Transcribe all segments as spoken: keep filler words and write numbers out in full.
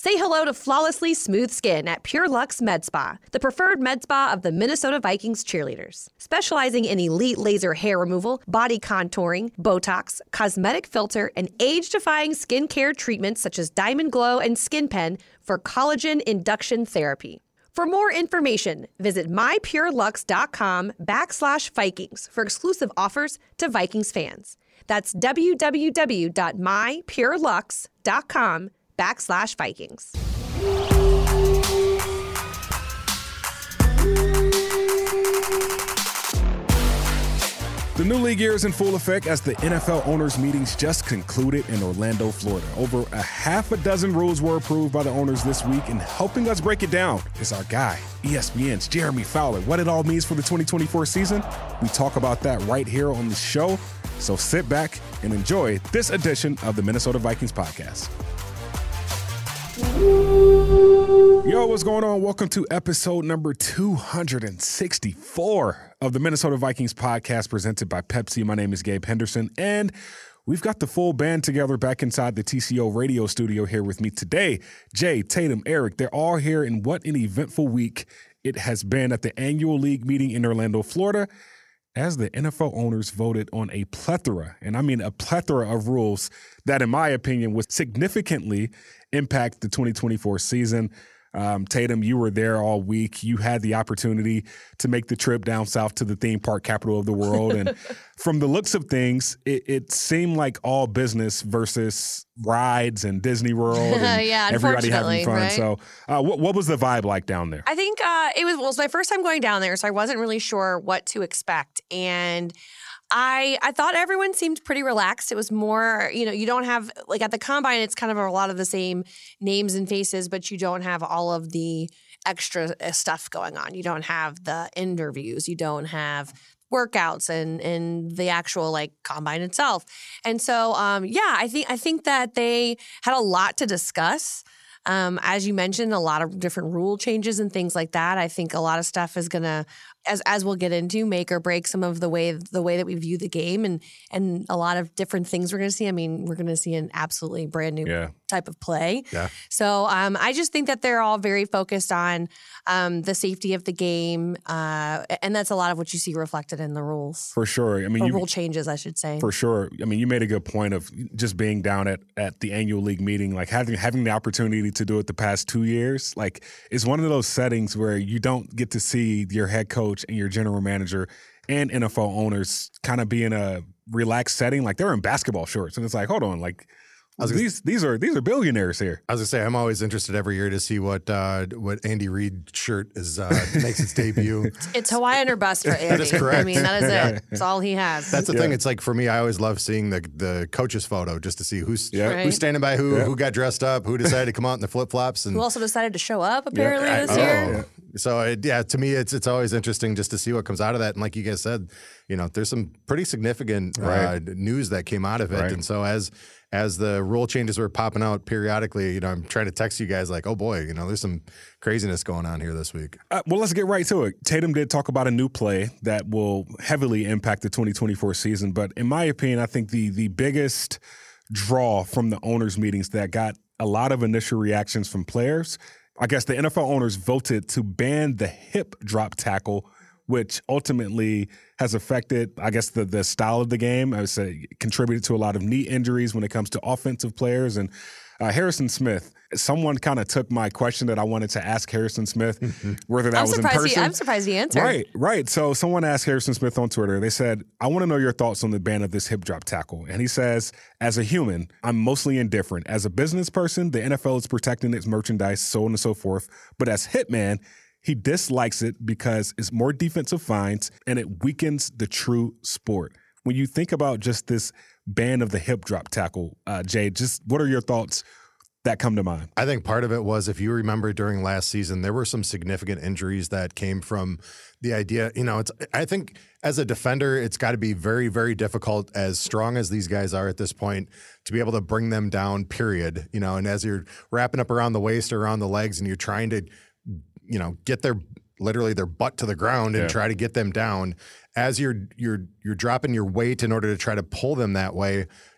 Say hello to flawlessly smooth skin at Pure Luxe Med Spa, the preferred med spa of the Minnesota Vikings cheerleaders. Specializing in elite laser hair removal, body contouring, Botox, cosmetic filter, and age-defying skincare treatments such as Diamond Glow and Skin Pen for collagen induction therapy. For more information, visit mypurelux.com backslash Vikings for exclusive offers to Vikings fans. That's www.mypurelux.com backslash Vikings. The new league year is in full effect as the N F L owners' meetings just concluded in Orlando, Florida. Over a half a dozen rules were approved by the owners this week, and helping us break it down is our guy, E S P N's Jeremy Fowler. What it all means for the twenty twenty-four season, we talk about that right here on the show. So sit back and enjoy this edition of the Minnesota Vikings podcast. Yo, what's going on? Welcome to episode number two hundred sixty-four of the Minnesota Vikings podcast presented by Pepsi. My name is Gabe Henderson, and we've got the full band together back inside the T C O radio studio here with me today. Jay, Tatum, Eric, they're all here, and what an eventful week it has been at the annual league meeting in Orlando, Florida, as the N F L owners voted on a plethora, and I mean a plethora of rules that, in my opinion, would significantly impact the twenty twenty-four season. Um, Tatum, you were there all week. You had the opportunity to make the trip down south to the theme park capital of the world. And from the looks of things, it, it seemed like all business versus rides and Disney World and yeah, everybody having fun. Right? So uh, what, what was the vibe like down there? I think uh, it was, well, it was my first time going down there, so I wasn't really sure what to expect. And I I thought everyone seemed pretty relaxed. It was more, you know, you don't have, like at the Combine, it's kind of a lot of the same names and faces, but you don't have all of the extra stuff going on. You don't have the interviews. You don't have workouts and and the actual like Combine itself. And so, um, yeah, I think I think that they had a lot to discuss. Um, as you mentioned, a lot of different rule changes and things like that. I think a lot of stuff is gonna, as as we'll get into, make or break some of the way the way that we view the game, and and a lot of different things we're gonna see. I mean, we're gonna see an absolutely brand new yeah. type of play. Yeah. So um, I just think that they're all very focused on um, the safety of the game, uh, and that's a lot of what you see reflected in the rules. For sure. I mean, or you, rule changes, I should say. For sure. I mean, you made a good point of just being down at, at the annual league meeting, like having having the opportunity to do it the past two years. Like, it's one of those settings where you don't get to see your head coach and your general manager and N F L owners kind of be in a relaxed setting. Like, they're in basketball shorts, and it's like, hold on, like, These these are these are billionaires here. I was gonna say, I'm always interested every year to see what uh, what Andy Reid shirt is uh, makes its debut. It's Hawaiian or bust for Andy. That is correct. I mean, that is it. That's all he has. That's the yeah. thing. It's like, for me, I always love seeing the the coach's photo just to see who's yeah. Right. who's standing by who, yeah. who got dressed up, who decided to come out in the flip flops, and who also decided to show up apparently Yeah. this oh. year. So it, yeah, to me, it's it's always interesting just to see what comes out of that. And like you guys said, you know, there's some pretty significant right. uh, news that came out of it. Right. And so as as the rule changes were popping out periodically, you know, I'm trying to text you guys like, oh boy, you know, there's some craziness going on here this week. Uh, well, let's get right to it. Tatum did talk about a new play that will heavily impact the twenty twenty-four season. But in my opinion, I think the the biggest draw from the owners' meetings that got a lot of initial reactions from players, I guess the N F L owners voted to ban the hip drop tackle, which ultimately has affected, I guess, the the style of the game. I would say contributed to a lot of knee injuries when it comes to offensive players. And uh, Harrison Smith, someone kind of took my question that I wanted to ask Harrison Smith, whether that I'm was in surprised person. He, I'm surprised he answered. Right, right. So someone asked Harrison Smith on Twitter, they said, I want to know your thoughts on the ban of this hip drop tackle. And he says, as a human, I'm mostly indifferent. As a business person, the N F L is protecting its merchandise, so on and so forth. But as Hitman, he dislikes it because it's more defensive fines and it weakens the true sport. When you think about just this ban of the hip drop tackle, uh, Jay, just what are your thoughts that come to mind? I think part of it was, if you remember during last season, there were some significant injuries that came from the idea, you know, it's, I think as a defender, it's got to be very, very difficult, as strong as these guys are at this point, to be able to bring them down, period. You know, and as you're wrapping up around the waist or around the legs and you're trying to, you know, get their literally their butt to the ground and yeah. try to get them down, as you're you're you're dropping your weight in order to try to pull them that way,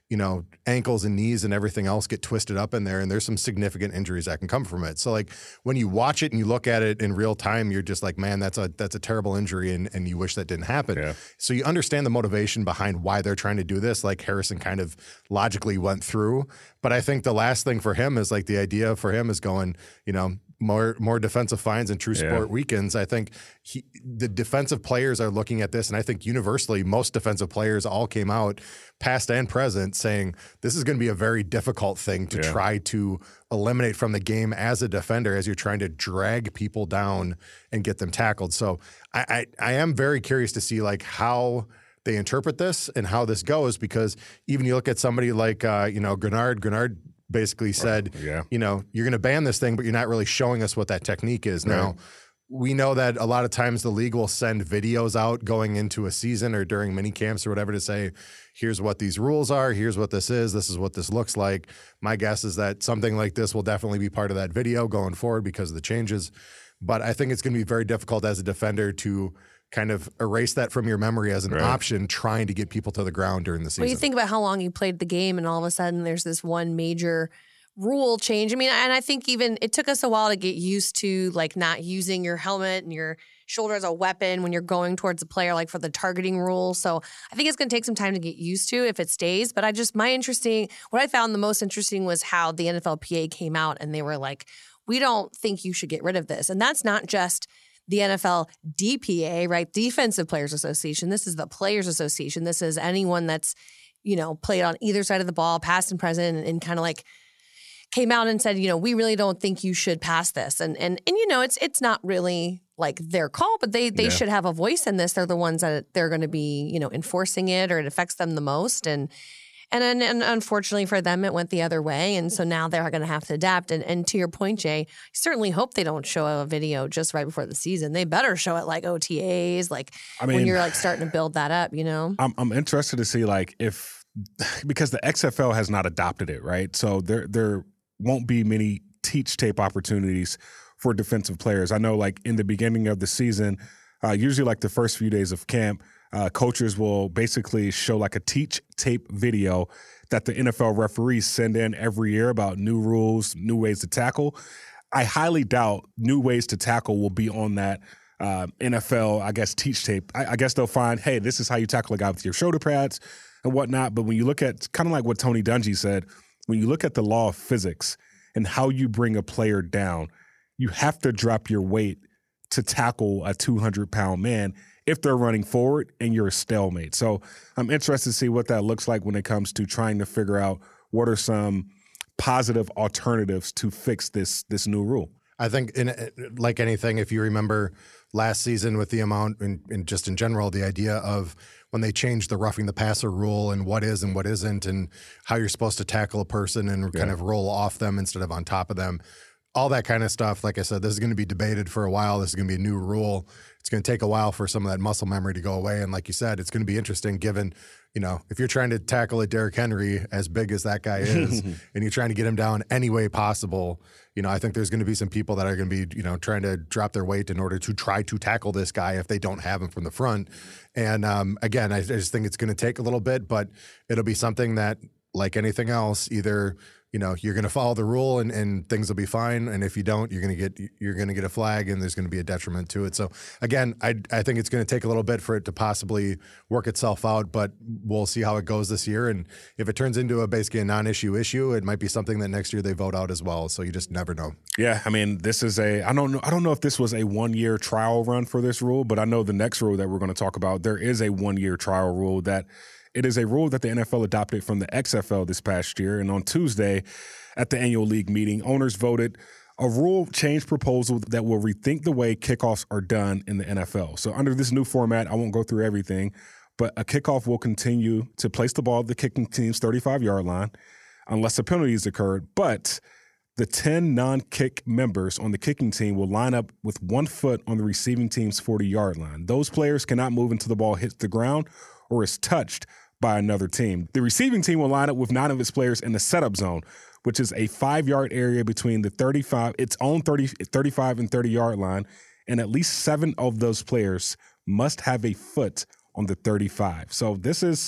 you know, ankles and knees and everything else get twisted up in there, and there's some significant injuries that can come from it. So like when you watch it and you look at it in real time, you're just like, man, that's a that's a terrible injury, and, and you wish that didn't happen. Yeah. So you understand the motivation behind why they're trying to do this, like Harrison kind of logically went through. But I think the last thing for him is like the idea for him is going, you know, more more defensive fines and true sport Yeah. weekends. I think he, the defensive players are looking at this, and I think universally most defensive players all came out, past and present, saying this is going to be a very difficult thing to Yeah. try to eliminate from the game as a defender, as you're trying to drag people down and get them tackled. So I, I, I am very curious to see like how they interpret this and how this goes, because even you look at somebody like uh, you know Grenard, Grenard basically said, yeah. you know, you're going to ban this thing, but you're not really showing us what that technique is. Right. Now, we know that a lot of times the league will send videos out going into a season or during mini camps or whatever to say, here's what these rules are, here's what this is, this is what this looks like. My guess is that something like this will definitely be part of that video going forward because of the changes. But I think it's going to be very difficult as a defender to kind of erase that from your memory as an Right. option, trying to get people to the ground during the season. Well, you think about how long you played the game, and all of a sudden there's this one major rule change. I mean, and I think even it took us a while to get used to like not using your helmet and your shoulder as a weapon when you're going towards a player, like for the targeting rule. So I think it's going to take some time to get used to if it stays. But I just, my interesting, what I found the most interesting was how the N F L P A came out and they were like, we don't think you should get rid of this. And that's not just the N F L D P A, right? Defensive Players Association. This is the Players Association. This is anyone that's, you know, played on either side of the ball, past and present, and, and kind of like came out and said, you know, we really don't think you should pass this. And and and you know, it's it's not really like their call, but they they Yeah. should have a voice in this. They're the ones that they're going to be, you know, enforcing it, or it affects them the most. And and and, and unfortunately for them, it went the other way. And so now they're going to have to adapt. And and to your point, Jay, I certainly hope they don't show a video just right before the season. They better show it like O T As, like I when mean- you're like starting to build that up, you know? I'm I'm interested to see like if because the X F L has not adopted it, right? So there there won't be many teach tape opportunities for defensive players. I know like in the beginning of the season, uh, usually like the first few days of camp, uh, coaches will basically show like a teach tape video that the N F L referees send in every year about new rules, new ways to tackle. I highly doubt new ways to tackle will be on that uh, N F L, I guess, teach tape. I, I guess they'll find, hey, this is how you tackle a guy with your shoulder pads and whatnot. But when you look at kind of like what Tony Dungy said, when you look at the law of physics and how you bring a player down, you have to drop your weight to tackle a two hundred pound man if they're running forward and you're a stalemate. So I'm interested to see what that looks like when it comes to trying to figure out what are some positive alternatives to fix this this new rule. I think, in like anything, if you remember last season with the amount, and, and just in general, the idea of when they changed the roughing the passer rule and what is and what isn't and how you're supposed to tackle a person and Yeah. kind of roll off them instead of on top of them, all that kind of stuff. Like I said, this is going to be debated for a while. This is going to be a new rule. It's going to take a while for some of that muscle memory to go away. And like you said, it's going to be interesting given, you know, if you're trying to tackle a Derrick Henry as big as that guy is and you're trying to get him down any way possible, you know, I think there's going to be some people that are going to be, you know, trying to drop their weight in order to try to tackle this guy if they don't have him from the front. And um, again, I, I just think it's going to take a little bit, but it'll be something that, like anything else, either, you know, you're going to follow the rule and, and things will be fine. And if you don't, you're going to get you're going to get a flag and there's going to be a detriment to it. So again, I I think it's going to take a little bit for it to possibly work itself out, but we'll see how it goes this year. And if it turns into a basically a non-issue issue, it might be something that next year they vote out as well. So you just never know. Yeah, I mean, this is a I don't know I don't know if this was a one-year trial run for this rule, but I know the next rule that we're going to talk about, there is a one-year trial rule that it is a rule that the N F L adopted from the X F L this past year. And on Tuesday at the annual league meeting, owners voted a rule change proposal that will rethink the way kickoffs are done in the N F L. So under this new format, I won't go through everything, but a kickoff will continue to place the ball at the kicking team's thirty-five-yard line unless a penalty has occurred. But the ten non-kick members on the kicking team will line up with one foot on the receiving team's forty-yard line. Those players cannot move until the ball hits the ground or is touched by another team. The receiving team will line up with nine of its players in the setup zone, which is a five-yard area between the thirty-five, its own thirty, thirty-five and thirty-yard line, and at least seven of those players must have a foot on the thirty-five. So this is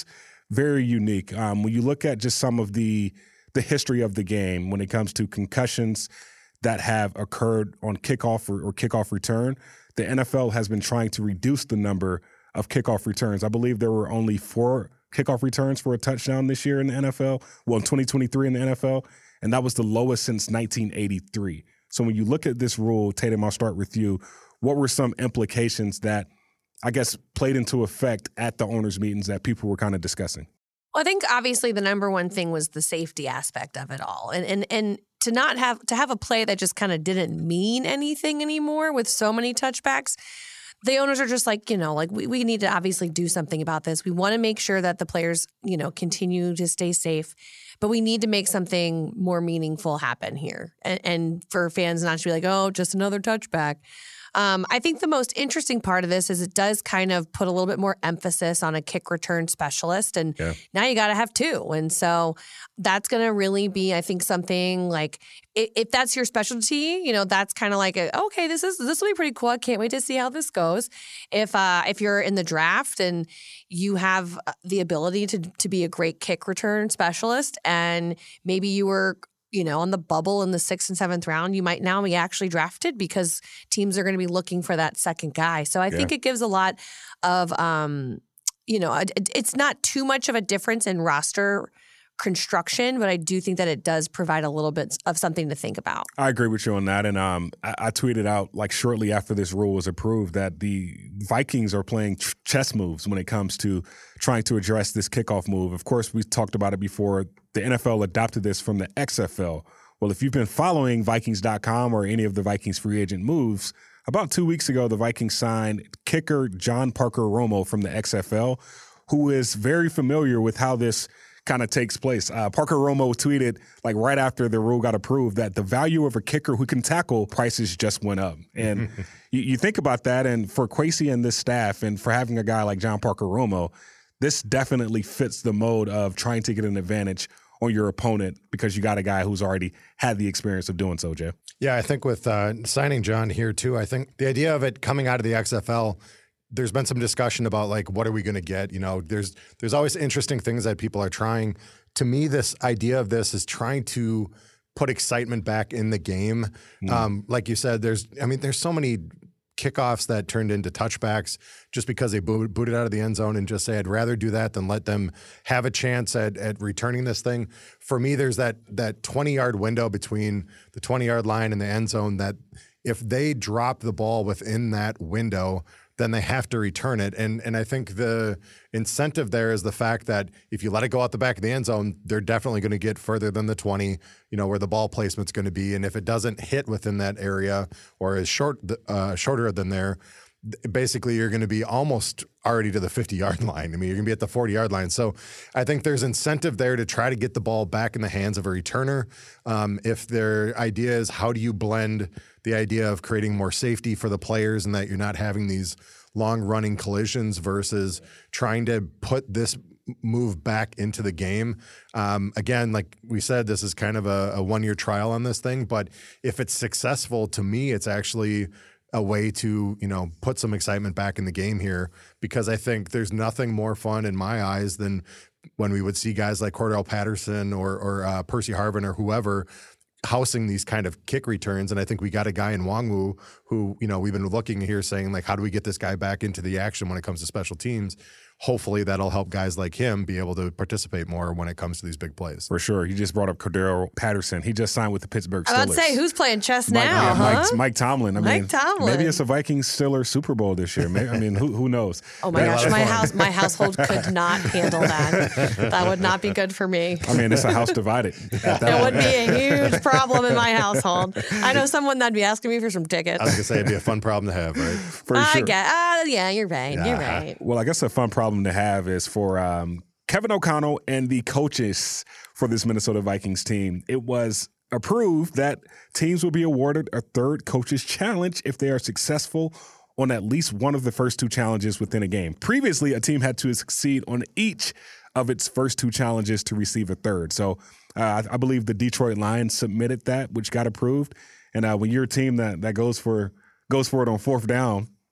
very unique. Um, when you look at just some of the the history of the game when it comes to concussions that have occurred on kickoff or, or kickoff return, the N F L has been trying to reduce the number of kickoff returns. I believe there were only four kickoff returns for a touchdown this year in the N F L, well, in twenty twenty-three in the N F L, and that was the lowest since nineteen eighty-three. So when you look at this rule, Tatum, I'll start with you. What were some implications that, I guess, played into effect at the owners' meetings that people were kind of discussing? Well, I think obviously the number one thing was the safety aspect of it all. And and and to not have to have a play that just kind of didn't mean anything anymore with so many touchbacks. The owners are just like, you know, like we, we need to obviously do something about this. We want to make sure that the players, you know, continue to stay safe, but we need to make something more meaningful happen here. And, and for fans not to be like, oh, just another touchback. Um, I think the most interesting part of this is it does kind of put a little bit more emphasis on a kick return specialist. And yeah. now you got to have two. And so that's going to really be, I think, something like if, if that's your specialty, you know, that's kind of like, a, okay, this is this will be pretty cool. I can't wait to see how this goes. If uh, if you're in the draft and you have the ability to to be a great kick return specialist and maybe you were you know, on the bubble in the sixth and seventh round, you might now be actually drafted because teams are going to be looking for that second guy. So I yeah. think it gives a lot of, um, you know, it, it's not too much of a difference in roster construction, but I do think that it does provide a little bit of something to think about. I agree with you on that. And um, I, I tweeted out like shortly after this rule was approved that the Vikings are playing ch- chess moves when it comes to trying to address this kickoff move. Of course, we talked about it before. The N F L adopted this from the X F L. Well, if you've been following Vikings dot com or any of the Vikings free agent moves, about two weeks ago, the Vikings signed kicker John Parker Romo from the X F L, who is very familiar with how this kind of takes place. Uh, Parker Romo tweeted like right after the rule got approved that the value of a kicker who can tackle prices just went up. And you, you think about that, and for Kwesi and this staff and for having a guy like John Parker Romo, this definitely fits the mode of trying to get an advantage on your opponent because you got a guy who's already had the experience of doing so, Jay. Yeah, I think with uh, signing John here too, I think the idea of it coming out of the X F L, there's been some discussion about like, what are we going to get? You know, there's there's always interesting things that people are trying. To me, this idea of this is trying to put excitement back in the game. Mm. Um, like you said, there's, I mean, there's so many kickoffs that turned into touchbacks just because they boot, booted out of the end zone and just say, I'd rather do that than let them have a chance at, at returning this thing. For me, there's that that twenty-yard window between the twenty-yard line and the end zone that if they drop the ball within that window, then they have to return it. And and I think the incentive there is the fact that if you let it go out the back of the end zone, they're definitely going to get further than the twenty, you know, where the ball placement's going to be. And if it doesn't hit within that area or is short, uh, shorter than there, basically you're going to be almost already to the fifty-yard line. I mean, you're going to be at the forty-yard line. So I think there's incentive there to try to get the ball back in the hands of a returner. Um, if their idea is how do you blend the idea of creating more safety for the players and that you're not having these long-running collisions versus trying to put this move back into the game. Um, again, like we said, this is kind of a, a one-year trial on this thing, but if it's successful, to me, it's actually a way to, you know, put some excitement back in the game here, because I think there's nothing more fun in my eyes than when we would see guys like Cordell Patterson or, or uh, Percy Harvin or whoever housing these kind of kick returns. And I think we got a guy in Nwangwu who, you know, we've been looking here saying, like, how do we get this guy back into the action when it comes to special teams? Hopefully that'll help guys like him be able to participate more when it comes to these big plays. For sure. You just brought up Cordell Patterson. He just signed with the Pittsburgh Steelers. I was about to say, who's playing chess Mike, now, yeah, huh? Mike, Mike Tomlin. I Mike mean, Tomlin. Maybe it's a Vikings-Steelers Super Bowl this year. Maybe, I mean, who who knows? Oh, my gosh. My house, my household could not handle that. That would not be good for me. I mean, it's a house divided. It would be a huge problem in my household. I know someone that'd be asking me for some tickets. I was going to say, it'd be a fun problem to have, right? For I sure. get, uh, yeah, you're right. Yeah. You're right. Well, I guess a fun problem to have is for um, Kevin O'Connell and the coaches for this Minnesota Vikings team. It was approved that teams will be awarded a third coaches challenge if they are successful on at least one of the first two challenges within a game. Previously, a team had to succeed on each of its first two challenges to receive a third. So uh, I believe the Detroit Lions submitted that, which got approved. And uh, when you're a team that that goes for goes for it on fourth down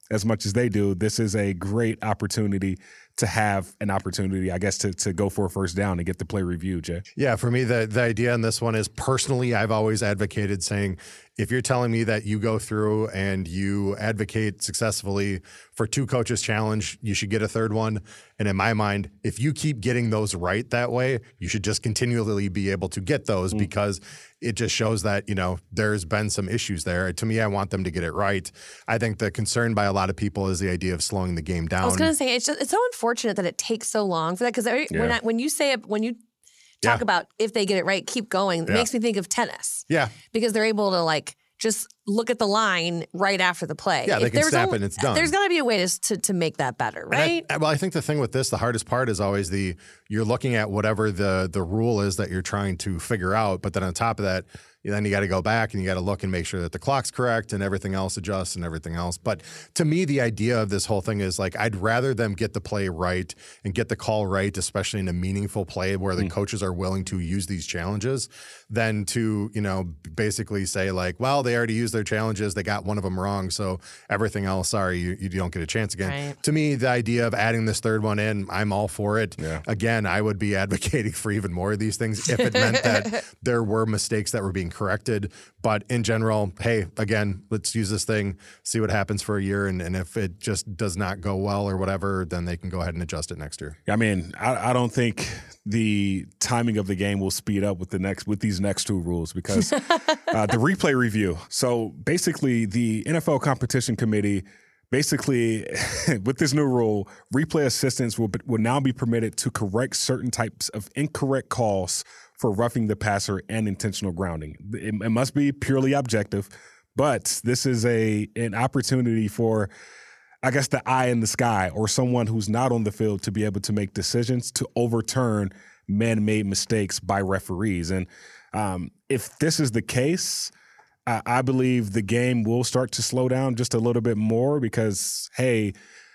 as much as they do, this is a great opportunity to have an opportunity, I guess, to to go for a first down and get the play reviewed, Jay. Yeah, for me, the, the idea on this one is personally, I've always advocated saying, if you're telling me that you go through and you advocate successfully for two coaches challenge, you should get a third one. And in my mind, if you keep getting those right that way, you should just continually be able to get those mm. because it just shows that, you know, there's been some issues there. To me, I want them to get it right. I think the concern by a lot of people is the idea of slowing the game down. I was going to say, it's just, it's so unfortunate that it takes so long for that. Because yeah. when, I, when you say, when you talk yeah. about if they get it right, keep going, it yeah. makes me think of tennis. Yeah. Because they're able to like just look at the line right after the play. Yeah, they if can snap it and it's done. There's got to be a way to, to to make that better, right? I, well, I think the thing with this, the hardest part is always the, you're looking at whatever the the rule is that you're trying to figure out, but then on top of that, then you got to go back and you got to look and make sure that the clock's correct and everything else adjusts and everything else. But to me, the idea of this whole thing is like, I'd rather them get the play right and get the call right, especially in a meaningful play where the mm. coaches are willing to use these challenges, than to, you know, basically say like, well, they already used their challenges. They got one of them wrong. So everything else, sorry, you, you don't get a chance again. Right. To me, the idea of adding this third one in, I'm all for it. Yeah. Again, I would be advocating for even more of these things if it meant that there were mistakes that were being corrected. But in general, hey, again, let's use this thing, see what happens for a year. And, and if it just does not go well or whatever, then they can go ahead and adjust it next year. I mean, I, I don't think the timing of the game will speed up with the next with these next two rules because uh, the replay review. So basically, the N F L Competition Committee, basically, with this new rule, replay assistants will will now be permitted to correct certain types of incorrect calls for roughing the passer and intentional grounding. It, it must be purely objective, but this is a an opportunity for, I guess, the eye in the sky or someone who's not on the field to be able to make decisions to overturn man-made mistakes by referees. And um, if this is the case, I, I believe the game will start to slow down just a little bit more because, hey,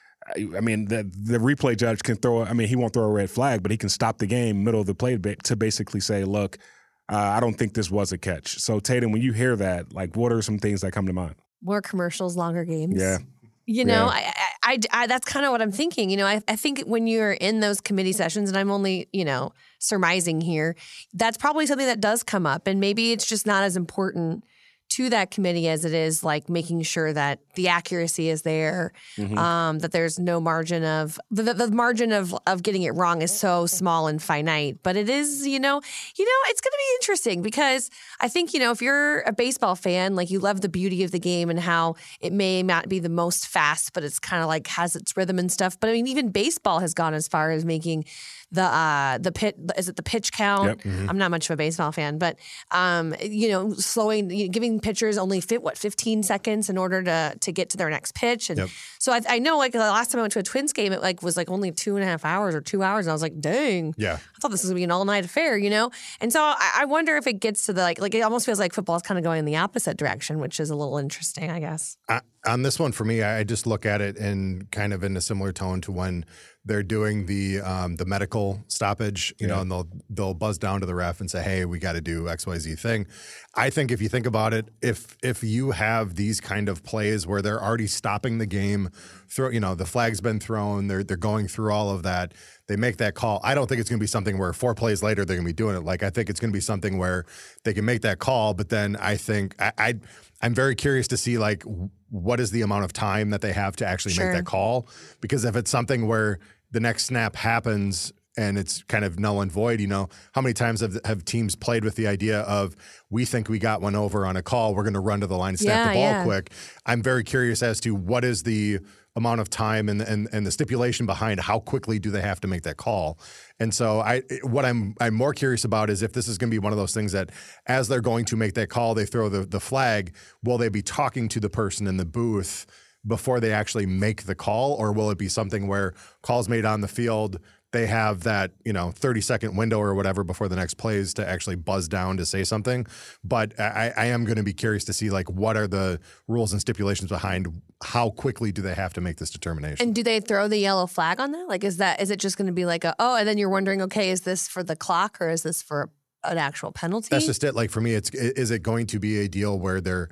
I mean, the the replay judge can throw, I mean, he won't throw a red flag, but he can stop the game middle of the play to basically say, look, uh, I don't think this was a catch. So, Tatum, when you hear that, like, what are some things that come to mind? More commercials, longer games. Yeah. You know, yeah. I, I, I, that's kind of what I'm thinking. You know, I, I think when you're in those committee sessions, and I'm only, you know, surmising here, that's probably something that does come up. And maybe it's just not as important to that committee as it is like making sure that the accuracy is there, mm-hmm. um, that there's no margin of the, the margin of of getting it wrong is so small and finite. But it is, you know, you know, it's going to be interesting because I think, you know, if you're a baseball fan, like you love the beauty of the game and how it may not be the most fast, but it's kind of like has its rhythm and stuff. But I mean, even baseball has gone as far as making the uh, the pit is it the pitch count? Yep. Mm-hmm. I'm not much of a baseball fan, but um, you know, slowing, you know, giving pitchers only fit what fifteen seconds in order to to get to their next pitch, and yep. so I, I know like the last time I went to a Twins game, it like was like only two and a half hours or two hours, and I was like, dang, yeah, I thought this was gonna be an all night affair, you know. And so I, I wonder if it gets to the like like it almost feels like football is kind of going in the opposite direction, which is a little interesting, I guess. I, on this one, for me, I just look at it in kind of in a similar tone to when they're doing the um, the medical stoppage, you yeah. know, and they'll they'll buzz down to the ref and say, "Hey, we got to do X Y Z thing." I think if you think about it, if if you have these kind of plays where they're already stopping the game, throw you know the flag's been thrown, they're they're going through all of that, they make that call. I don't think it's going to be something where four plays later they're going to be doing it. Like I think it's going to be something where they can make that call, but then I think I. I I'm very curious to see like what is the amount of time that they have to actually sure. make that call, because if it's something where the next snap happens and it's kind of null and void, you know, how many times have have teams played with the idea of we think we got one over on a call, we're going to run to the line and snap yeah, the ball yeah. quick. I'm very curious as to what is the amount of time and, and and the stipulation behind how quickly do they have to make that call. And so I what I'm I'm more curious about is if this is going to be one of those things that as they're going to make that call, they throw the, the flag, will they be talking to the person in the booth before they actually make the call, or will it be something where calls made on the field, they have that, you know, thirty second window or whatever before the next plays to actually buzz down to say something. But I, I am going to be curious to see like what are the rules and stipulations behind how quickly do they have to make this determination. And do they throw the yellow flag on that? Like, is that is it just going to be like a, oh, and then you're wondering, okay, is this for the clock or is this for an actual penalty? That's just it. Like for me, it's is it going to be a deal where they're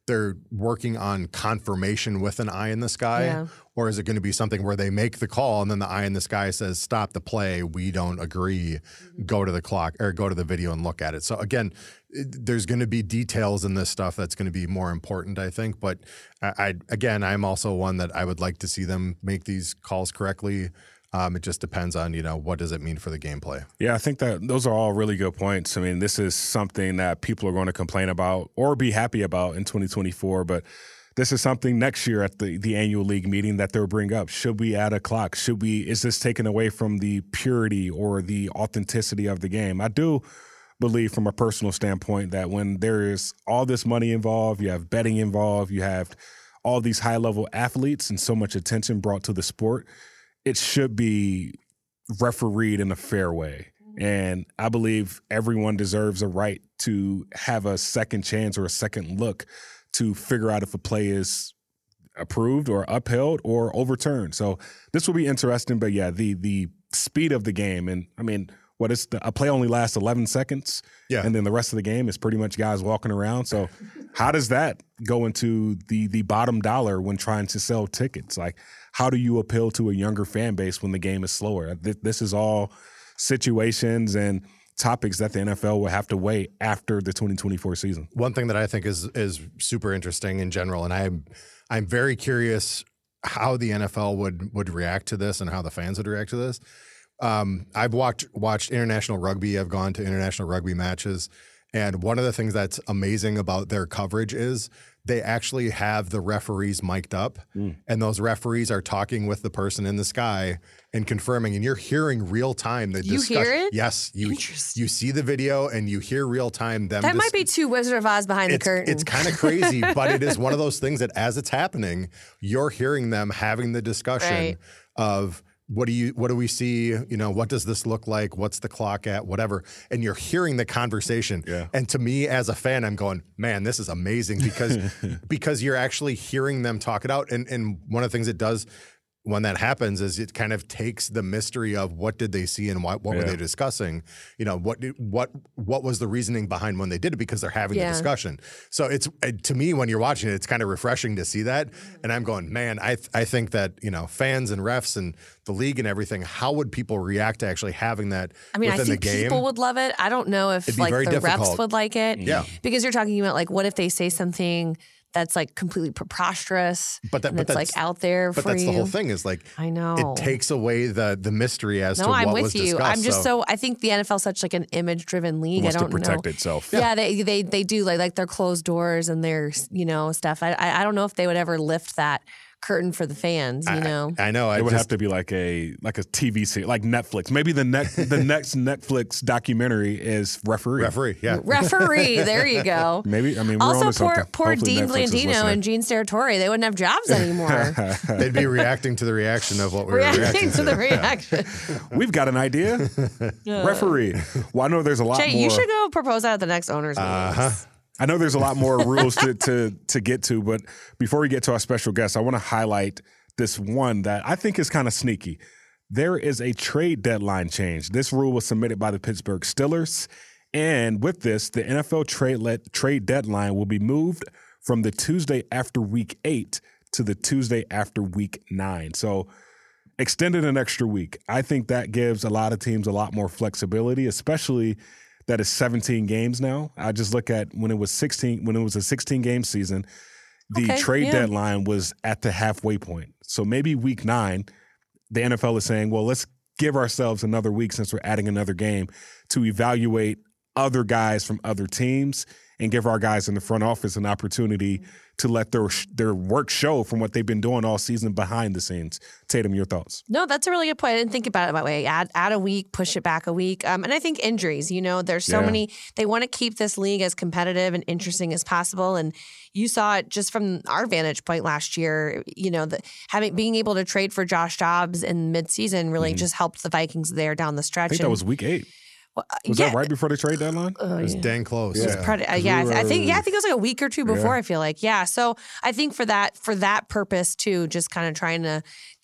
they're working on confirmation with an eye in the sky? Yeah. Or is it going to be something where they make the call and then the eye in the sky says, stop the play, we don't agree, mm-hmm. go to the clock or go to the video and look at it. So again, it, there's going to be details in this stuff that's going to be more important, I think. But I, I again, I'm also one that I would like to see them make these calls correctly. Um, it just depends on, you know, what does it mean for the gameplay? Yeah, I think that those are all really good points. I mean, this is something that people are going to complain about or be happy about in twenty twenty-four, but this is something next year at the, the annual league meeting that they'll bring up. Should we add a clock? Should we, is this taken away from the purity or the authenticity of the game? I do believe from a personal standpoint that when there is all this money involved, you have betting involved, you have all these high-level athletes and so much attention brought to the sport, it should be refereed in a fair way. And I believe everyone deserves a right to have a second chance or a second look to figure out if a play is approved or upheld or overturned. So this will be interesting. But yeah, the the speed of the game, and I mean, what is the, a play only lasts eleven seconds, yeah, and then the rest of the game is pretty much guys walking around. So how does that go into the the bottom dollar when trying to sell tickets? Like, how do you appeal to a younger fan base when the game is slower? This is all situations and topics that the N F L will have to weigh after the twenty twenty-four season. One thing that I think is is super interesting in general, and I'm I'm very curious how the N F L would would react to this and how the fans would react to this. Um, I've watched watched international rugby. I've gone to international rugby matches, and one of the things that's amazing about their coverage is they actually have the referees mic'd up, mm. and those referees are talking with the person in the sky and confirming, and you're hearing real time the you discussion. Hear it? Yes, you you see the video and you hear real time them. That dis- might be too Wizard of Oz behind it's, the curtain. It's kind of crazy, but it is one of those things that as it's happening, you're hearing them having the discussion right. of. What do you? What do we see? You know, what does this look like? What's the clock at? Whatever. And you're hearing the conversation. Yeah. And to me, as a fan, I'm going, man, this is amazing because because you're actually hearing them talk it out. And and one of the things it does when that happens is it kind of takes the mystery of what did they see and what, what yeah. were they discussing? You know, what did, what what was the reasoning behind when they did it because they're having yeah. the discussion. So it's to me when you're watching it, it's kind of refreshing to see that. And I'm going, man, I th- I think that you know fans and refs and the league and everything, how would people react to actually having that I mean, within I think the game? people would love it. I don't know if like the difficult. refs would like it. Yeah. Because you're talking about like what if they say something that's like completely preposterous, but that, and but it's that's like out there but for that's you. the whole thing is like I know it takes away the the mystery as no, to what I'm with was you. discussed. I'm just so. so I think the N F L is such like an image driven league. It wants I don't to protect know. itself. Yeah, yeah they, they they do like like their closed doors and their you know stuff. I I, I don't know if they would ever lift that curtain for the fans, you know. I, I know. I it would just, have to be like a like a T V series, like Netflix. Maybe the next the next Netflix documentary is Referee. Referee, yeah. Referee. There you go. Maybe I mean we're also onto poor something. poor Hopefully Dean Netflix is Blandino listening. and Gene Steratore. They wouldn't have jobs anymore. They'd be reacting to the reaction of what we were reacting, reacting to, to the reaction. We've got an idea. Referee. Well, I know there's a lot Jay, more. you should go propose that at the next owners meeting. Uh-huh. I know there's a lot more rules to, to to get to, but before we get to our special guest, I want to highlight this one that I think is kind of sneaky. There is a trade deadline change. This rule was submitted by the Pittsburgh Steelers, and with this, the N F L trade let, trade deadline will be moved from the Tuesday after Week Eight to the Tuesday after Week Nine. So, extended an extra week. I think that gives a lot of teams a lot more flexibility, especially that it's seventeen games now. I just look at when it was sixteen, when it was a sixteen game season. The Okay, trade yeah. deadline was at the halfway point. So maybe week nine, the N F L is saying, well, let's give ourselves another week since we're adding another game to evaluate other guys from other teams and give our guys in the front office an opportunity to let their their work show from what they've been doing all season behind the scenes. Tatum, your thoughts? No, that's a really good point. I didn't think about it that way. Add add a week, push it back a week. Um, and I think injuries, you know, there's so Yeah. many, they want to keep this league as competitive and interesting as possible. And you saw it just from our vantage point last year, you know, the, having being able to trade for Josh Dobbs in midseason really Mm-hmm. just helped the Vikings there down the I stretch. think that And- was week eight. well, uh, Was yeah, that right before the trade deadline? Oh, It was yeah. dang close. Yeah. Yeah. Pred- uh, we yeah, were- I think yeah, I think it was like a week or two before. Yeah. I feel like yeah. So I think for that for that purpose too, just kind of trying to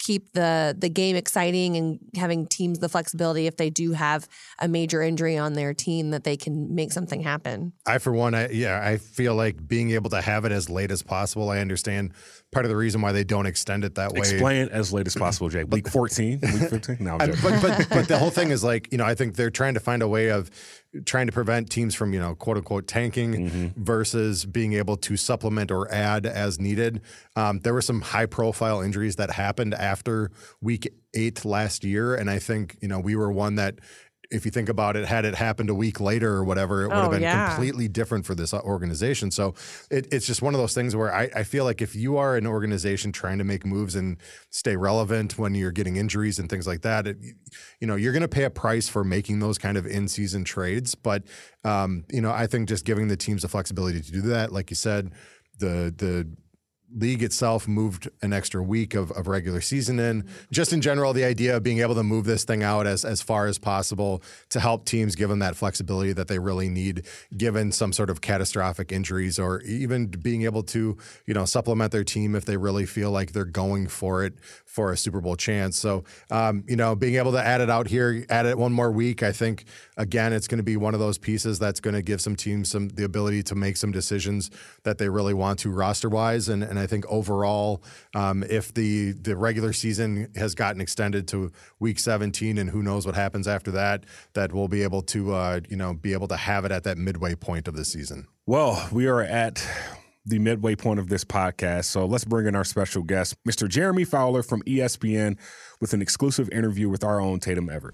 keep the the game exciting and having teams the flexibility if they do have a major injury on their team that they can make something happen. I, for one, I, yeah, I feel like being able to have it as late as possible. I understand part of the reason why they don't extend it that way. Explain as late as possible, Jay. Week fourteen, week fifteen? No, I'm but, but, but the whole thing is like, you know, I think they're trying to find a way of trying to prevent teams from, you know, quote unquote tanking mm-hmm. versus being able to supplement or add as needed. Um, there were some high profile injuries that happened after week eight last year. And I think, you know, we were one that, if you think about it, had it happened a week later or whatever, it would oh, have been yeah. completely different for this organization. So it, it's just one of those things where I, I feel like if you are an organization trying to make moves and stay relevant when you're getting injuries and things like that, it, you know, you're going to pay a price for making those kind of in-season trades. But, um, you know, I think just giving the teams the flexibility to do that, like you said, the the league itself moved an extra week of, of regular season in. Just in general, the idea of being able to move this thing out as, as far as possible to help teams give them that flexibility that they really need, given some sort of catastrophic injuries, or even being able to, you know, supplement their team if they really feel like they're going for it for a Super Bowl chance. So, um, you know, being able to add it out here, add it one more week, I think, again, it's going to be one of those pieces that's going to give some teams some the ability to make some decisions that they really want to roster-wise. And, and I think overall, um, if the, the regular season has gotten extended to week seventeen, and who knows what happens after that, that we'll be able to, uh, you know, be able to have it at that midway point of the season. Well, we are at the midway point of this podcast. So let's bring in our special guest, Mister Jeremy Fowler from E S P N, with an exclusive interview with our own Tatum Everett.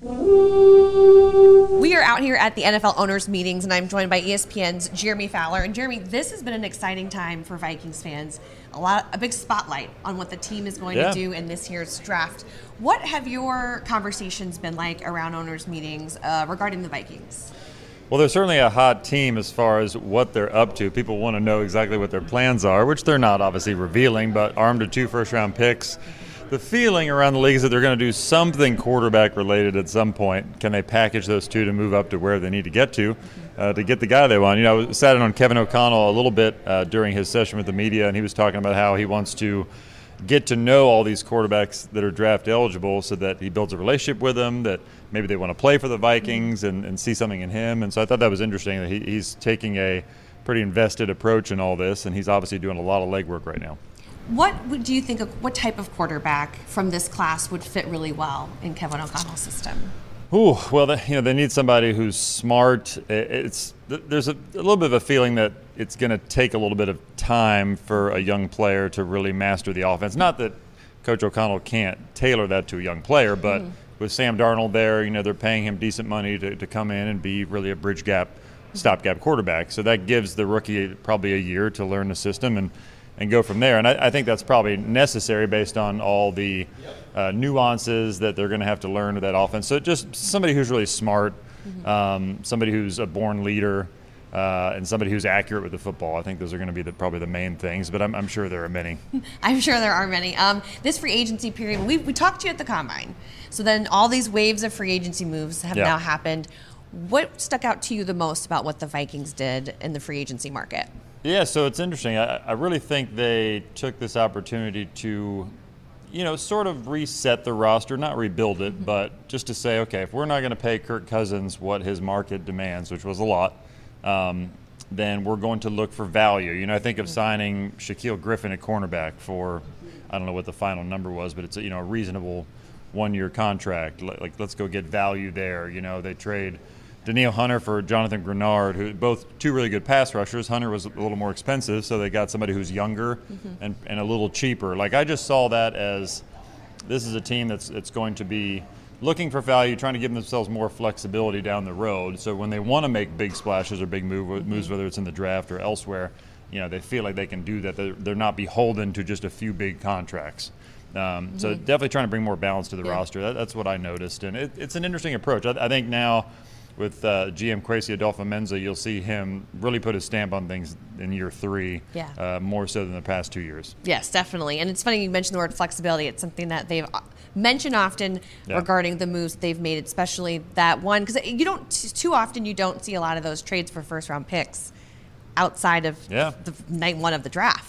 We are out here at the N F L owners meetings, and I'm joined by E S P N's Jeremy Fowler. And Jeremy, this has been an exciting time for Vikings fans. A lot, a big spotlight on what the team is going yeah. to do in this year's draft. What have your conversations been like around owners meetings uh, regarding the Vikings? Well, they're certainly a hot team as far as what they're up to. People want to know exactly what their plans are, which they're not obviously revealing, but armed with two first-round picks. The feeling around the league is that they're going to do something quarterback-related at some point. Can they package those two to move up to where they need to get to, uh, to get the guy they want? You know, I sat in on Kevin O'Connell a little bit uh, during his session with the media, and he was talking about how he wants to get to know all these quarterbacks that are draft eligible so that he builds a relationship with them, that maybe they want to play for the Vikings and, and see something in him. And so I thought that was interesting that he, he's taking a pretty invested approach in all this, and he's obviously doing a lot of legwork right now. What would do you think of, what type of quarterback from this class would fit really well in Kevin O'Connell's system? Ooh, well, they, you know, they need somebody who's smart. It's there's a, a little bit of a feeling that it's going to take a little bit of time for a young player to really master the offense. Not that Coach O'Connell can't tailor that to a young player, but mm-hmm. with Sam Darnold there, you know, they're paying him decent money to, to come in and be really a bridge gap, stopgap quarterback. So that gives the rookie probably a year to learn the system and, and go from there. And I, I think that's probably necessary based on all the uh, nuances that they're going to have to learn with that offense. So just somebody who's really smart, mm-hmm. um, somebody who's a born leader, uh, and somebody who's accurate with the football. I think those are going to be the, probably the main things, but I'm, I'm sure there are many. I'm sure there are many. Um, this free agency period, we, we talked to you at the Combine. So then all these waves of free agency moves have yeah. now happened. What stuck out to you the most about what the Vikings did in the free agency market? Yeah, so it's interesting. I, I really think they took this opportunity to, you know, sort of reset the roster, not rebuild it, mm-hmm. but just to say, okay, if we're not going to pay Kirk Cousins what his market demands, which was a lot, um, then we're going to look for value. You know, I think of signing Shaquille Griffin at cornerback for, I don't know what the final number was, but it's a, you know, a reasonable one-year contract. Like, let's go get value there. You know, they trade Danielle Hunter for Jonathan Grenard, who both two really good pass rushers. Hunter was a little more expensive, so they got somebody who's younger mm-hmm. and, and a little cheaper. Like, I just saw that as this is a team that's it's going to be looking for value, trying to give themselves more flexibility down the road. So when they want to make big splashes or big move, mm-hmm. moves, whether it's in the draft or elsewhere, you know, they feel like they can do that. They're, they're not beholden to just a few big contracts. Um, mm-hmm. So definitely trying to bring more balance to the yeah. roster. That, that's what I noticed, and it, it's an interesting approach. I, I think now, with uh, G M Kwesi Adolfo-Mensa, you'll see him really put his stamp on things in year three, yeah. uh, more so than the past two years. Yes, definitely. And it's funny you mentioned the word flexibility. It's something that they've mentioned often yeah. regarding the moves they've made, especially that one. Because you don't too often you don't see a lot of those trades for first-round picks outside of yeah. the night one of the draft.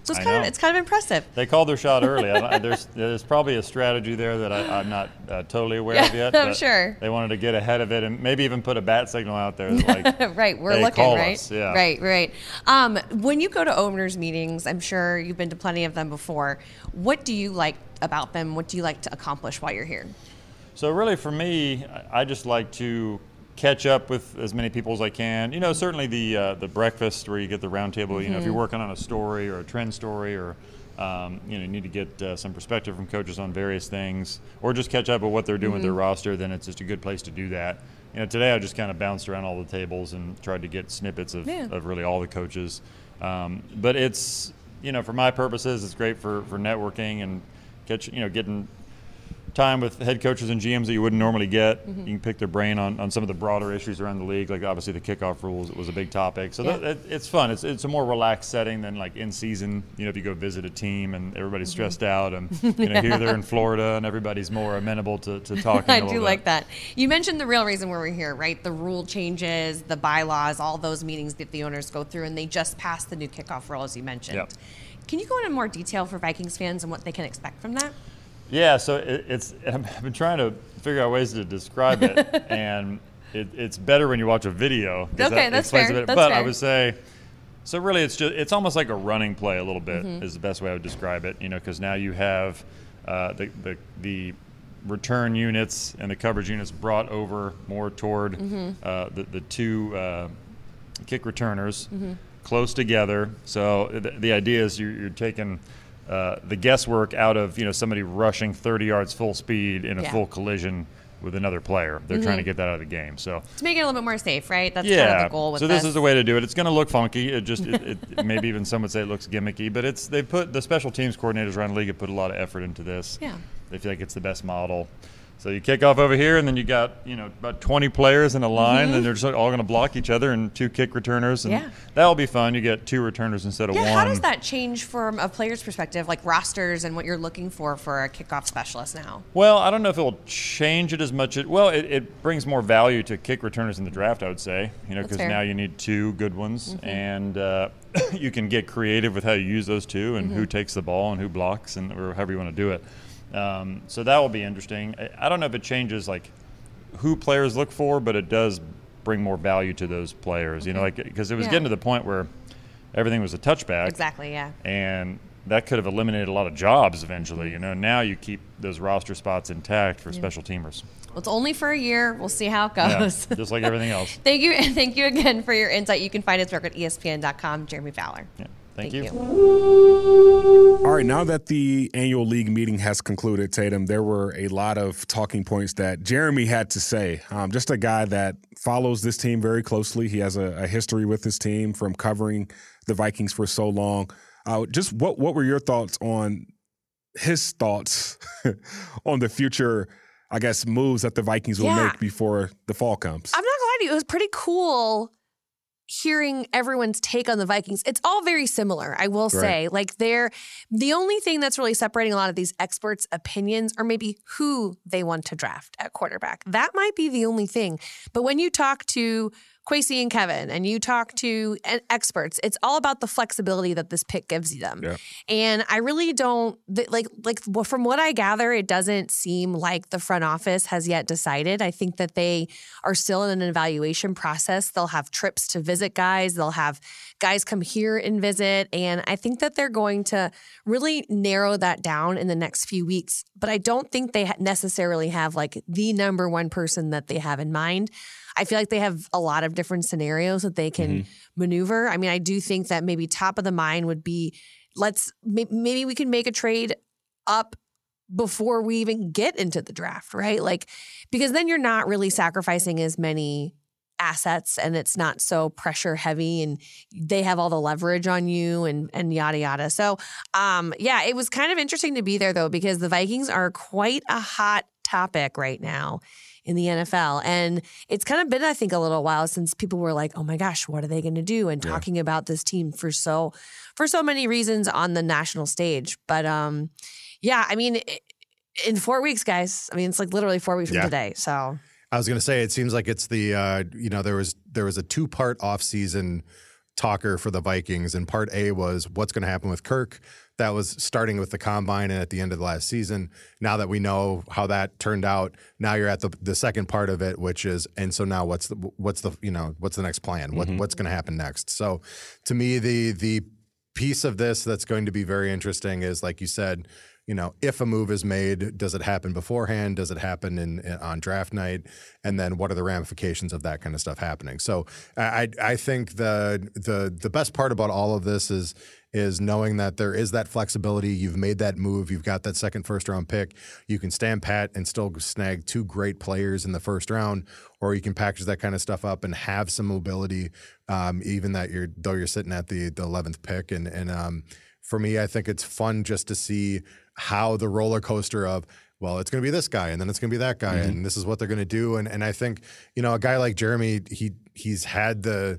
So it's I kind of know. it's kind of impressive. They called their shot early. I don't, there's there's probably a strategy there that I, I'm not uh, totally aware Yeah, of yet. I'm but sure. They wanted to get ahead of it and maybe even put a bat signal out there. Like, right, we're hey, looking, call right? us. Yeah. Right, right. Um, when you go to owners' meetings, I'm sure you've been to plenty of them before. What do you like about them? What do you like to accomplish while you're here? So really, for me, I I just like to catch up with as many people as I can. You know, certainly the uh, the breakfast where you get the round table. You know, if you're working on a story or a trend story, or um, you know, you need to get uh, some perspective from coaches on various things, or just catch up with what they're doing with their roster, then it's just a good place to do that. You know, today I just kind of bounced around all the tables and tried to get snippets of, Yeah. of really all the coaches. Um, but it's, you know, for my purposes, it's great for, for networking and catch, you know, getting time with head coaches and G Ms that you wouldn't normally get. Mm-hmm. You can pick their brain on, on some of the broader issues around the league, like obviously the kickoff rules was a big topic. So Yeah. that, it, it's fun. It's it's a more relaxed setting than like in season. You know, if you go visit a team and everybody's Mm-hmm. stressed out, and you know here they're in Florida and everybody's more amenable to, to talking. I a do little like bit. that. You mentioned the real reason why we're here, right? The rule changes, the bylaws, all those meetings that the owners go through, and they just passed the new kickoff rule, as you mentioned. Yep. Can you go into more detail for Vikings fans and what they can expect from that? Yeah, so it, it's I've been trying to figure out ways to describe it, and it, it's better when you watch a video. 'cause Okay, that that's explains fair, it better. that's but I fair. would say, so really, it's just it's almost like a running play a little bit Mm-hmm. is the best way I would describe it. You know, because now you have uh, the the the return units and the coverage units brought over more toward Mm-hmm. uh, the the two uh, kick returners Mm-hmm. close together. So the, the idea is you're, you're taking uh, the guesswork out of you know somebody rushing thirty yards full speed in a Yeah. full collision with another player. They're trying to get that out of the game. So To make it a little bit more safe, right? That's yeah, kind of the goal with so this, is the way to do it. It's going to look funky. It just it, it, maybe even some would say it looks gimmicky, but it's they put the special teams coordinators around the league have put a lot of effort into this. Yeah. They feel like it's the best model. So you kick off over here, and then you got you know about twenty players in a line, and they're just all going to block each other, and two kick returners, and Yeah. that'll be fun. You get two returners instead of Yeah, one. how does that change from a player's perspective, like rosters and what you're looking for for a kickoff specialist now? Well, I don't know if it will change it as much. It, well, it, it brings more value to kick returners in the draft, I would say. You know, That's because fair. now you need two good ones, and uh, you can get creative with how you use those two, and who takes the ball and who blocks, and or however you want to do it. Um, so that will be interesting. I, I don't know if it changes like who players look for, but it does bring more value to those players. You know, like because it was Yeah. getting to the point where everything was a touchback. Exactly, yeah. And that could have eliminated a lot of jobs eventually. You know, now you keep those roster spots intact for special teamers. Well, it's only for a year. We'll see how it Yeah, goes. just like everything else. Thank you, and thank you again for your insight. You can find his work at E S P N dot com. Jeremy Fowler. Yeah. Thank, you. All right, now that the annual league meeting has concluded, Tatum, there were a lot of talking points that Jeremy had to say. Um, just a guy that follows this team very closely. He has a, a history with this team from covering the Vikings for so long. Uh, just what what were your thoughts on his thoughts on the future, I guess, moves that the Vikings will Yeah. make before the fall comes? I'm not gonna lie to you, it was pretty cool hearing everyone's take on the Vikings. It's all very similar, I will say. Like they're the only thing that's really separating a lot of these experts' opinions are maybe who they want to draft at quarterback. That might be the only thing. But when you talk to Kwesi and Kevin and you talk to e- experts, it's all about the flexibility that this pick gives them. Yeah. And I really don't th- like like well, from what I gather, it doesn't seem like the front office has yet decided. I think that they are still in an evaluation process. They'll have trips to visit guys. They'll have guys come here and visit. And I think that they're going to really narrow that down in the next few weeks. But I don't think they ha- necessarily have like the number one person that they have in mind. I feel like they have a lot of different scenarios that they can maneuver. I mean, I do think that maybe top of the mind would be let's may- maybe we can make a trade up before we even get into the draft, right? Like, because then you're not really sacrificing as many assets and it's not so pressure heavy and they have all the leverage on you and and yada yada. So um yeah, it was kind of interesting to be there though, because the Vikings are quite a hot topic right now in the N F L. And it's kind of been, I think, a little while since people were like, oh my gosh, what are they going to do? And talking about this team for so for so many reasons on the national stage. But um, yeah, I mean, it, in four weeks, guys, I mean, it's like literally four weeks from Yeah. today. So I was going to say, it seems like it's the, uh, you know, there was there was a two-part off-season talker for the Vikings. And part A was what's going to happen with Kirk. That was starting with the combine and at the end of the last season. Now that we know how that turned out, now you're at the the second part of it, which is, and so now what's the what's the you know what's the next plan? What mm-hmm. what's going to happen next? So, to me, the the piece of this that's going to be very interesting is, like you said, you know, if a move is made, does it happen beforehand? Does it happen in, in on draft night? And then what are the ramifications of that kind of stuff happening? So, I I think the the the best part about all of this is. is knowing that there is that flexibility. You've made that move. You've got that second first round pick. You can stand pat and still snag two great players in the first round, or you can package that kind of stuff up and have some mobility, um, even that you're though you're sitting at the the eleventh pick. And and um, for me, I think it's fun just to see how the roller coaster of, well, it's going to be this guy, and then it's going to be that guy, mm-hmm. and this is what they're going to do. And and I think, you know, a guy like Jeremy, he he's had the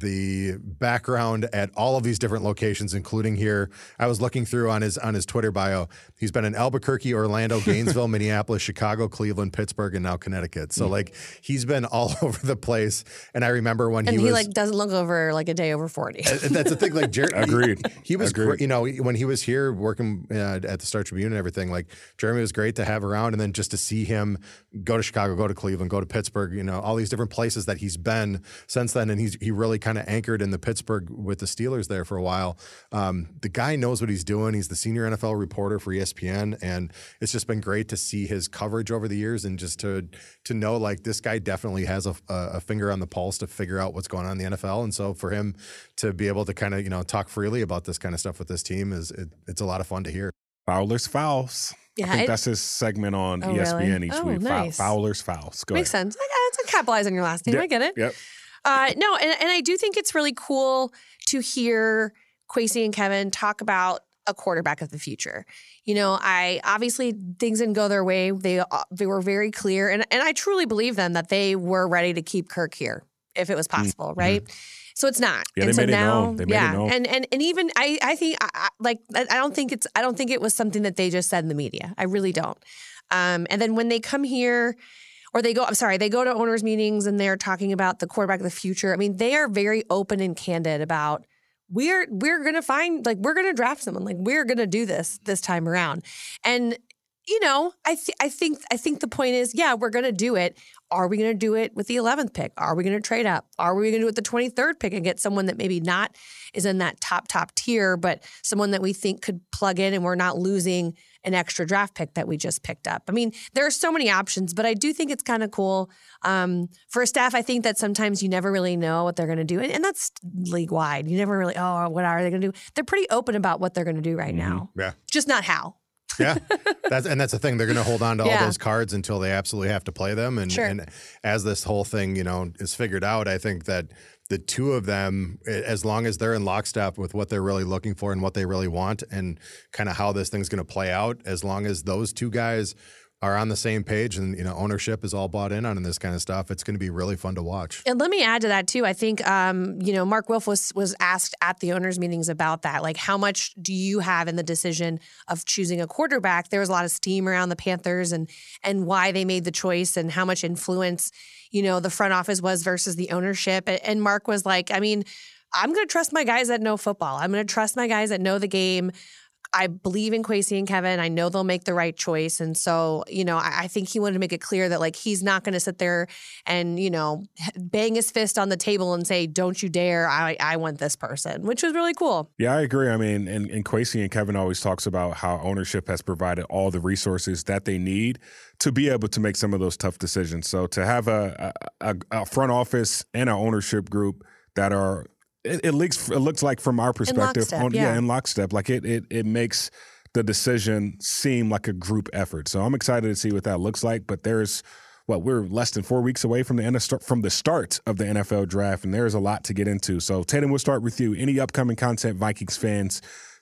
the background at all of these different locations, including here. I was looking through on his on his Twitter bio. He's been in Albuquerque, Orlando, Gainesville, Minneapolis, Chicago, Cleveland, Pittsburgh, and now Connecticut. So, mm. like, he's been all over the place. And I remember when and he, he was... like, doesn't look over, like, a day over forty. That's the thing. Like, Jer- Agreed. He, he was, Agreed. you know, when he was here working uh, at the Star Tribune and everything, like, Jeremy was great to have around. And then just to see him go to Chicago, go to Cleveland, go to Pittsburgh, you know, all these different places that he's been since then. And he's he really kind of anchored in the Pittsburgh with the Steelers there for a while. Um, the guy knows what he's doing. He's the senior N F L reporter for E S P N, and it's just been great to see his coverage over the years, and just to to know, like, this guy definitely has a, a finger on the pulse to figure out what's going on in the N F L. And so for him to be able to kind of, you know, talk freely about this kind of stuff with this team is it, it's a lot of fun to hear. Fowler's Fouls. Yeah, I think it, that's his segment on oh, E S P N really? each oh, week. Nice. Fowler's Fouls. Go Makes ahead. sense. I got to capitalize on your last name. Yep. I get it. Yep. Uh, no, and, and I do think it's really cool to hear Kwesi and Kevin talk about a quarterback of the future. You know, I obviously things didn't go their way. They they were very clear, and and I truly believe them that they were ready to keep Kirk here if it was possible, mm-hmm. right? So it's not. Yeah, and they so made now, it known. They made yeah, it known. and and and even I I think I, I, like I don't think it's I don't think it was something that they just said in the media. I really don't. Um, and then when they come here. Or they go, I'm sorry, they go to owners' meetings and they're talking about the quarterback of the future. I mean, they are very open and candid about we're we're gonna find like we're gonna draft someone, like we're gonna do this this time around. And you know, I th- I think I think the point is, yeah, we're gonna do it. Are we gonna do it with the eleventh pick? Are we gonna trade up? Are we gonna do it with the twenty-third pick and get someone that maybe not is in that top top tier, but someone that we think could plug in and we're not losing an extra draft pick that we just picked up? I mean, there are so many options, but I do think it's kind of cool. Um, for a staff, I think that sometimes you never really know what they're going to do. And, and that's league wide. You never really, oh, what are they going to do? They're pretty open about what they're going to do right mm-hmm. now. Yeah. Just not how. Yeah, that's and that's the thing. They're going to hold on to yeah. all those cards until they absolutely have to play them. And, sure. and as this whole thing, you know, is figured out, I think that the two of them, as long as they're in lockstep with what they're really looking for and what they really want, and kind of how this thing's going to play out, as long as those two guys are on the same page and, you know, ownership is all bought in on this kind of stuff, it's going to be really fun to watch. And let me add to that too. I think, um, you know, Mark Wilf was was asked at the owners' meetings about that. Like, how much do you have in the decision of choosing a quarterback? There was a lot of steam around the Panthers and and why they made the choice and how much influence, you know, the front office was versus the ownership. And Mark was like, I mean, I'm going to trust my guys that know football. I'm going to trust my guys that know the game. I believe in Kwesi and Kevin. I know they'll make the right choice. And so, you know, I, I think he wanted to make it clear that, like, he's not going to sit there and, you know, bang his fist on the table and say, don't you dare, I, I want this person, which was really cool. Yeah, I agree. I mean, and, and Kwesi and Kevin always talks about how ownership has provided all the resources that they need to be able to make some of those tough decisions. So to have a, a, a front office and an ownership group that are It, it looks it looks like from our perspective, in lockstep, on, yeah. yeah, in lockstep, like it, it it makes the decision seem like a group effort. So I'm excited to see what that looks like. But there's what we're less than four weeks away from the from the start of the N F L draft, and there's a lot to get into. So Tatum, we'll start with you. Any upcoming content Vikings fans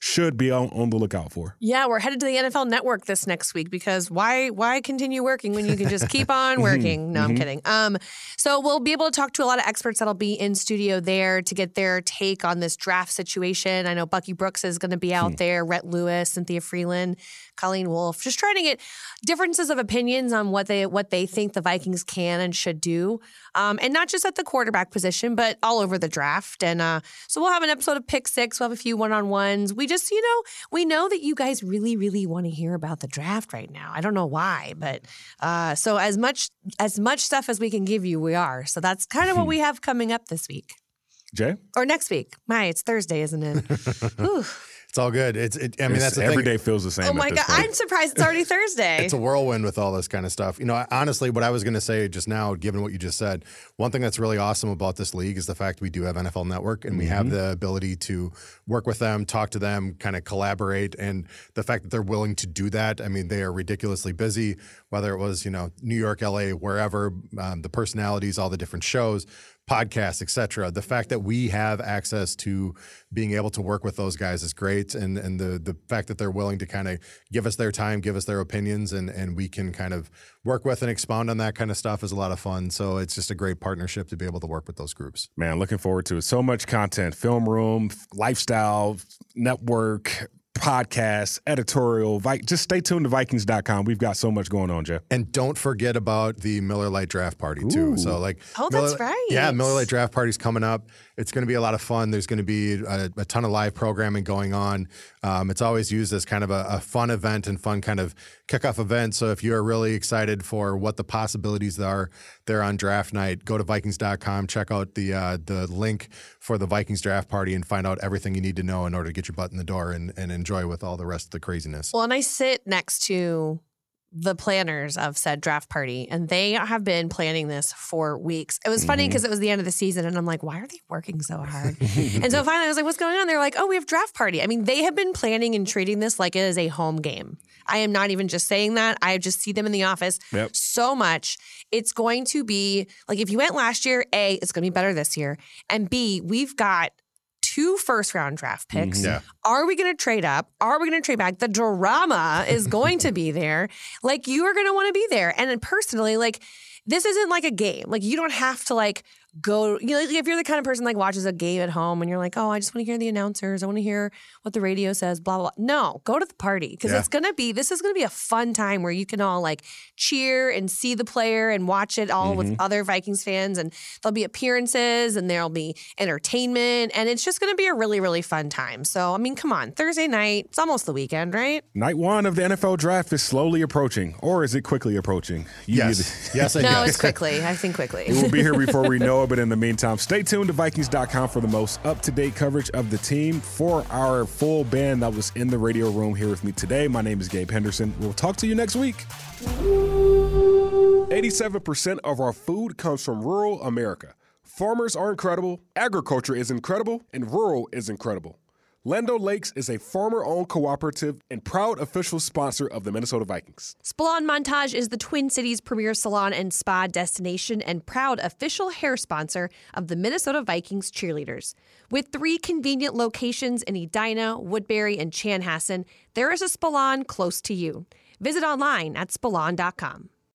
should be on, on the lookout for. Yeah, we're headed to the N F L Network this next week because why why continue working when you can just keep on working? No, I'm kidding. Um, so we'll be able to talk to a lot of experts that'll be in studio there to get their take on this draft situation. I know Bucky Brooks is going to be out hmm. there, Rhett Lewis, Cynthia Freeland, Colleen Wolfe, just trying to get differences of opinions on what they what they think the Vikings can and should do. Um, and not just at the quarterback position, but all over the draft. And uh, so we'll have an episode of Pick Six. We'll have a few one-on-ones. We just, you know, we know that you guys really, really want to hear about the draft right now. I don't know why, but uh, so as much as much stuff as we can give you, we are. So that's kind of what we have coming up this week. Jay? Or next week. My, it's Thursday, isn't it? Whew. It's all good. It's. It, I mean, it's, that's the every thing. day feels the same. Oh my god! Point. I'm surprised it's already Thursday. It's a whirlwind with all this kind of stuff. You know, honestly, what I was going to say just now, given what you just said, one thing that's really awesome about this league is the fact we do have N F L Network, and mm-hmm. we have the ability to work with them, talk to them, kind of collaborate, and the fact that they're willing to do that. I mean, they are ridiculously busy. Whether it was you know New York, L A, wherever, um, the personalities, all the different shows, podcasts, et cetera. The fact that we have access to being able to work with those guys is great. And and the the fact that they're willing to kind of give us their time, give us their opinions, and, and we can kind of work with and expound on that kind of stuff is a lot of fun. So it's just a great partnership to be able to work with those groups. Man, looking forward to it. So much content, film room, lifestyle, network, podcast, editorial. Just stay tuned to Vikings dot com. We've got so much going on, Jeff. And don't forget about the Miller Lite Draft Party, too. Ooh. So, like, oh, Miller, that's right. Yeah, Miller Lite Draft Party's coming up. It's going to be a lot of fun. There's going to be a, a ton of live programming going on. Um, it's always used as kind of a, a fun event and fun kind of kickoff event. So if you're really excited for what the possibilities are there on draft night, go to Vikings dot com, check out the uh, the link for the Vikings Draft Party, and find out everything you need to know in order to get your butt in the door and, and enjoy with all the rest of the craziness. Well, and I sit next to the planners of said draft party, and they have been planning this for weeks. It was mm-hmm. funny because it was the end of the season, and I'm like, why are they working so hard? And so finally I was like, what's going on? They're like, oh, we have draft party. I mean, they have been planning and treating this like it is a home game. I am not even just saying that. I just see them in the office yep. so much. It's going to be, like, if you went last year, A, it's going to be better this year. And B, we've got two first-round draft picks. Yeah. Are we going to trade up? Are we going to trade back? The drama is going to be there. Like, you are going to want to be there. And then personally, like, this isn't like a game. Like, you don't have to, like, go, you know, like if you're the kind of person like watches a game at home and you're like, oh, I just want to hear the announcers. I want to hear what the radio says, blah, blah, blah. No, go to the party because yeah. it's going to be, this is going to be a fun time where you can all like cheer and see the player and watch it all mm-hmm. with other Vikings fans. And there'll be appearances and there'll be entertainment. And it's just going to be a really, really fun time. So, I mean, come on, Thursday night, it's almost the weekend, right? Night one of the N F L draft is slowly approaching, or is it quickly approaching? You yes. yes, I No, guess. it's quickly. I think quickly. We will be here before we know it. But in the meantime, stay tuned to Vikings dot com for the most up-to-date coverage of the team. For our full band that was in the radio room here with me today, my name is Gabe Henderson. We'll talk to you next week. eighty-seven percent of our food comes from rural America. Farmers are incredible, agriculture is incredible, and rural is incredible. Lando Lakes is a farmer-owned cooperative and proud official sponsor of the Minnesota Vikings. Spalon Montage is the Twin Cities' premier salon and spa destination and proud official hair sponsor of the Minnesota Vikings cheerleaders. With three convenient locations in Edina, Woodbury, and Chanhassen, there is a Spalon close to you. Visit online at spalon dot com.